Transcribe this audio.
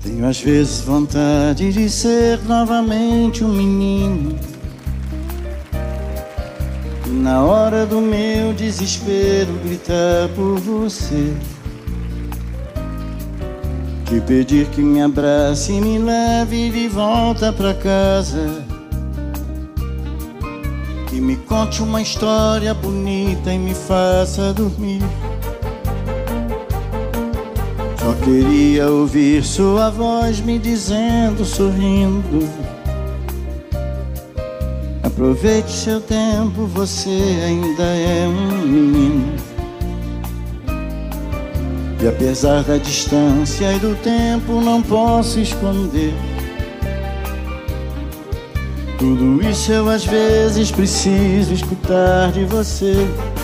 Tenho às vezes vontade de ser novamente um menino, e na hora do meu desespero gritar por você, te pedir que me abrace e me leve de volta pra casa, que me conte uma história bonita e me faça dormir. Só queria ouvir sua voz me dizendo, sorrindo: aproveite seu tempo, você ainda é um menino. E apesar da distância e do tempo, não posso esconder tudo isso. Eu às vezes preciso escutar de você.